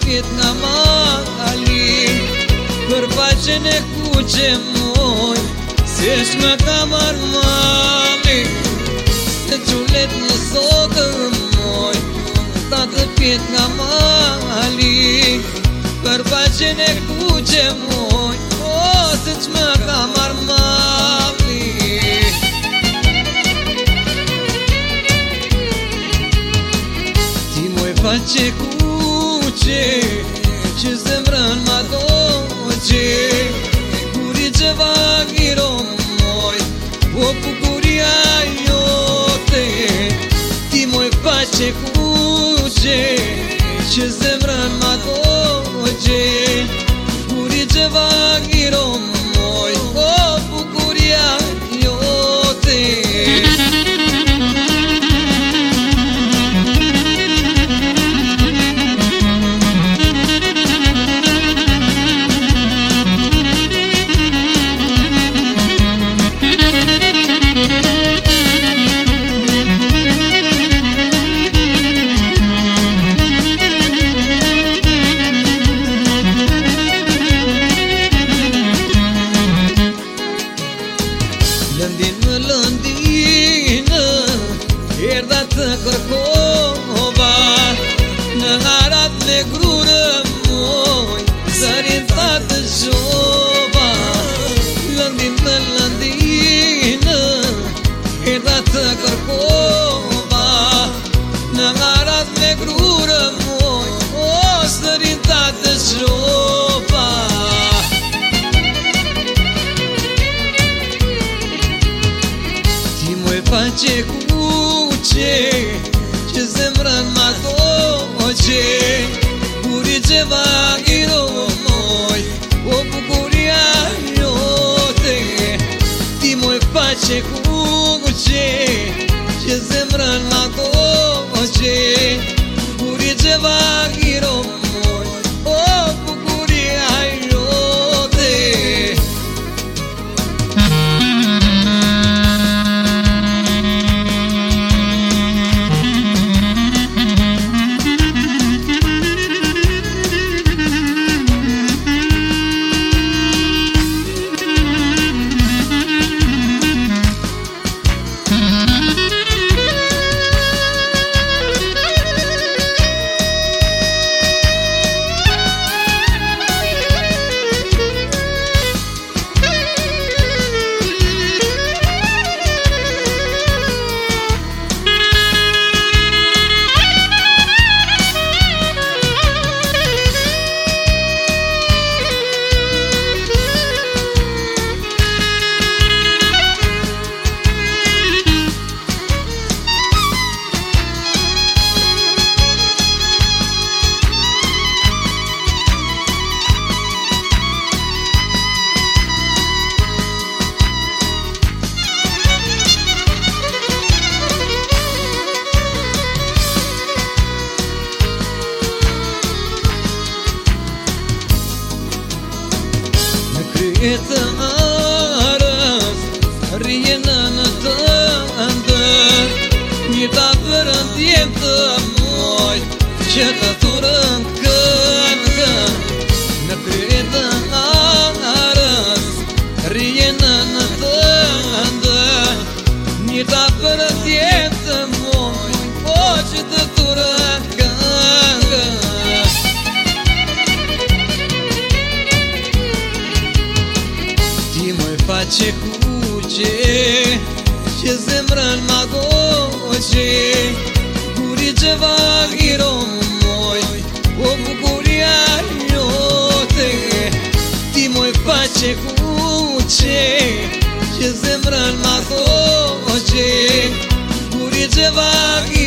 pjet nga mali, për faqen e kuqe moj, se shme ka marrë mali, se qullet një sotër moj, ta të pjet nga mali, për faqen e kuqe moj, se shme ka marrë mali. Ti moj faqe kuqe, që zemrën ma doqe, kuri që vagiro moj, po bukuria jote. Ti moj faqe kuqe, që zemrën ma doqe, kuri që vagiro moj, po bukuria jote. Lëndin më lëndinë, erdha të kërkova, në harat me grurë moj, zërin ta të shova. Lëndin më lëndinë, erdha të kërkova, në harat me grurë moj, zërin ta të shova. Faqe kuqe, që zemrën ma doqe, kuri që vagiro moj, po bukuria jote. Ti moj faqe kuqe, që zemrën ma doqe, kuri që vagiro moj, po bukuria jote. E të arës, rjenë në të ndër, një ta përën tjenë të moj, që të thurën këngën. Në krye të arës, rjenë në të ndër, një ta përën tjenë të moj, që të thurën këngën. Faqe kuqe, që zemrën ma doqe, kuri që vagiro moj, po bukuria jote. Ti moj faqe kuqe, që zemrën ma doqe, kuri që vagiro